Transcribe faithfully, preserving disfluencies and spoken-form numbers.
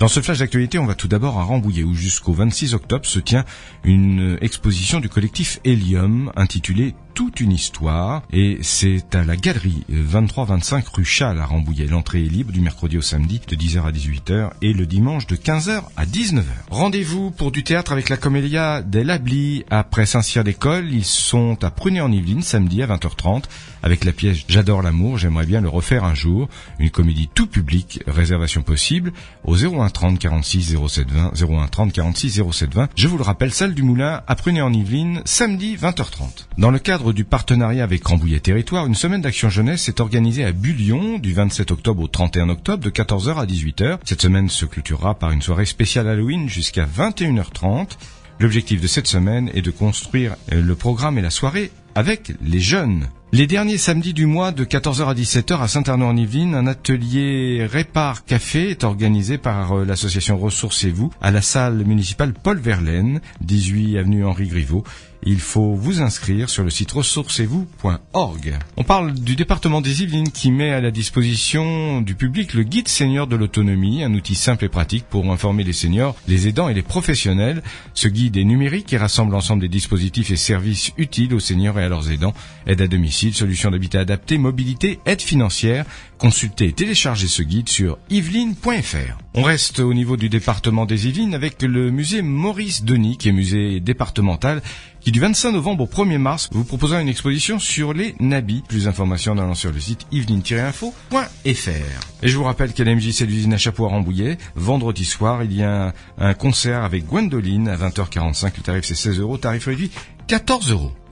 Dans ce flash d'actualité, on va tout d'abord à Rambouillet où jusqu'au vingt-six octobre se tient une exposition du collectif Hélium intitulée Toute une histoire, et c'est à la galerie vingt-trois vingt-cinq rue Châle à Rambouillet. L'entrée est libre du mercredi au samedi de dix heures à dix-huit heures et le dimanche de quinze heures à dix-neuf heures. Rendez-vous pour du théâtre avec la Comédia dell'Abli après Saint-Cyr d'École. Ils sont à Prunay-en-Yvelines samedi à vingt heures trente avec la pièce J'adore l'amour, j'aimerais bien le refaire un jour. Une comédie tout public, réservation possible au zéro un trente quarante-six zéro sept vingt, zéro un trente quarante-six zéro sept vingt. Je vous le rappelle, salle du Moulin à Prunay-en-Yvelines samedi vingt heures trente. Dans le cadre du partenariat avec Rambouillet Territoire, une semaine d'action jeunesse est organisée à Bullion du vingt-sept octobre au trente et un octobre de quatorze heures à dix-huit heures. Cette semaine se clôturera par une soirée spéciale Halloween jusqu'à vingt et une heures trente. L'objectif de cette semaine est de construire le programme et la soirée avec les jeunes. Les derniers samedis du mois de quatorze heures à dix-sept heures à Saint-Arnaud-en-Yvelines, un atelier Répare Café est organisé par l'association Ressourcez-vous à la salle municipale Paul Verlaine, dix-huit avenue Henri Griveaux. Il faut vous inscrire sur le site ressourcez vous point org. On parle du département des Yvelines qui met à la disposition du public le guide senior de l'autonomie, un outil simple et pratique pour informer les seniors, les aidants et les professionnels. Ce guide est numérique et rassemble l'ensemble des dispositifs et services utiles aux seniors et à leurs aidants. Aide à domicile, solutions d'habitat adapté, mobilité, aide financière. Consultez et téléchargez ce guide sur yvelines point f r. On reste au niveau du département des Yvelines avec le musée Maurice Denis, qui est musée départemental, qui du vingt-cinq novembre au premier mars vous proposera une exposition sur les nabis. Plus d'informations en allant sur le site yvelines tiret info point f r. Et je vous rappelle qu'à la M J C de l'usine à Chapeau à Rambouillet, vendredi soir, il y a un, un concert avec Gwendoline à vingt heures quarante-cinq. Le tarif c'est seize euros, tarif réduit quatorze euros.